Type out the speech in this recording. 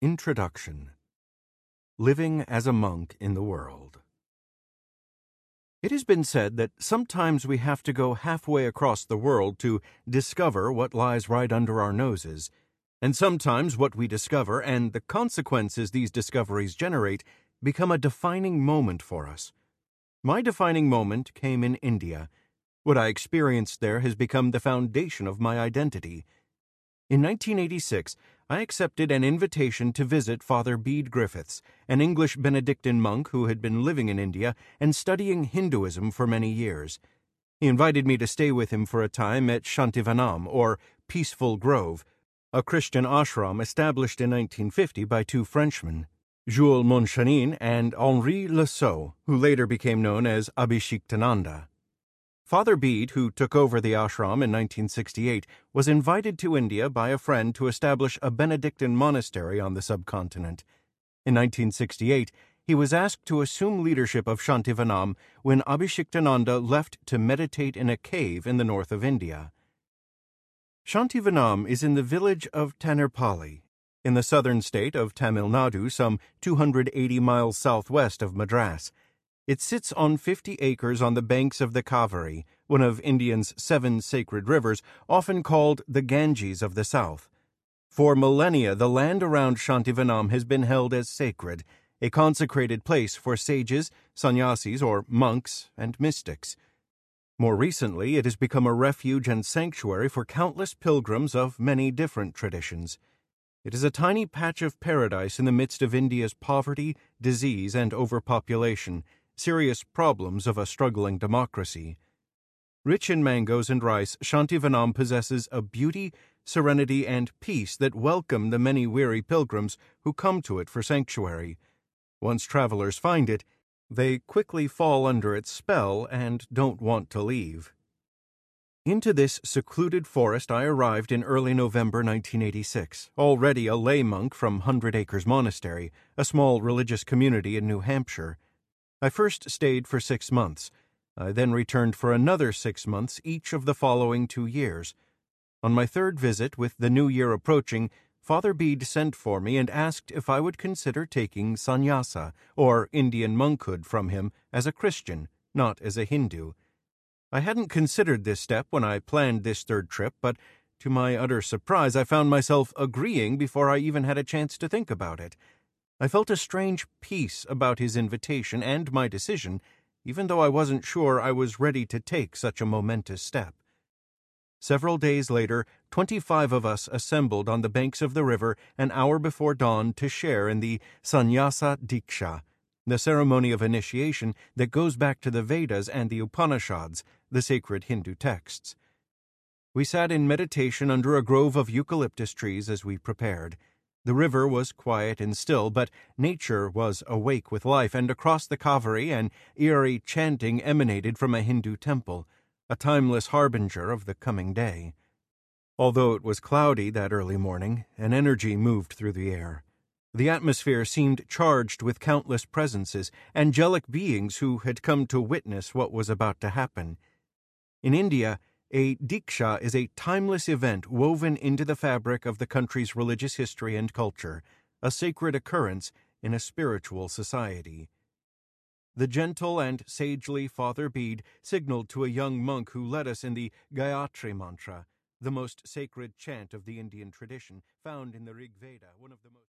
Introduction. Living as a Monk in the World. It has been said that sometimes we have to go halfway across the world to discover what lies right under our noses, and sometimes what we discover and the consequences these discoveries generate become a defining moment for us. My defining moment came in India. What I experienced there has become the foundation of my identity. In 1986, I accepted an invitation to visit Father Bede Griffiths, an English Benedictine monk who had been living in India and studying Hinduism for many years. He invited me to stay with him for a time at Shantivanam, or Peaceful Grove, a Christian ashram established in 1950 by two Frenchmen, Jules Monchanin and Henri Le Sceau, who later became known as Abhishektananda. Father Bede, who took over the ashram in 1968, was invited to India by a friend to establish a Benedictine monastery on the subcontinent. In 1968, he was asked to assume leadership of Shantivanam when Abhishektananda left to meditate in a cave in the north of India. Shantivanam is in the village of Tanirpalli, in the southern state of Tamil Nadu, some 280 miles southwest of Madras. It sits on 50 acres on the banks of the Kaveri, one of India's 7 sacred rivers, often called the Ganges of the South. For millennia, the land around Shantivanam has been held as sacred, a consecrated place for sages, sannyasis or monks, and mystics. More recently, it has become a refuge and sanctuary for countless pilgrims of many different traditions. It is a tiny patch of paradise in the midst of India's poverty, disease, and overpopulation, serious problems of a struggling democracy. Rich in mangoes and rice, Shantivanam possesses a beauty, serenity, and peace that welcome the many weary pilgrims who come to it for sanctuary. Once travelers find it, they quickly fall under its spell and don't want to leave. Into this secluded forest I arrived in early November 1986, already a lay monk from 100 Acres Monastery, a small religious community in New Hampshire. I first stayed for 6 months. I then returned for another 6 months each of the following 2 years. On my third visit, with the new year approaching, Father Bede sent for me and asked if I would consider taking sannyasa, or Indian monkhood, from him as a Christian, not as a Hindu. I hadn't considered this step when I planned this third trip, but to my utter surprise I found myself agreeing before I even had a chance to think about it. I felt a strange peace about his invitation and my decision, even though I wasn't sure I was ready to take such a momentous step. Several days later, 25 of us assembled on the banks of the river an hour before dawn to share in the Sannyasa Diksha, the ceremony of initiation that goes back to the Vedas and the Upanishads, the sacred Hindu texts. We sat in meditation under a grove of eucalyptus trees as we prepared. The river was quiet and still, but nature was awake with life, and across the Kaveri an eerie chanting emanated from a Hindu temple, a timeless harbinger of the coming day. Although it was cloudy that early morning, an energy moved through the air. The atmosphere seemed charged with countless presences, angelic beings who had come to witness what was about to happen. In India, a diksha is a timeless event woven into the fabric of the country's religious history and culture, a sacred occurrence in a spiritual society. The gentle and sagely Father Bede signaled to a young monk who led us in the Gayatri Mantra, the most sacred chant of the Indian tradition, found in the Rig Veda, one of the most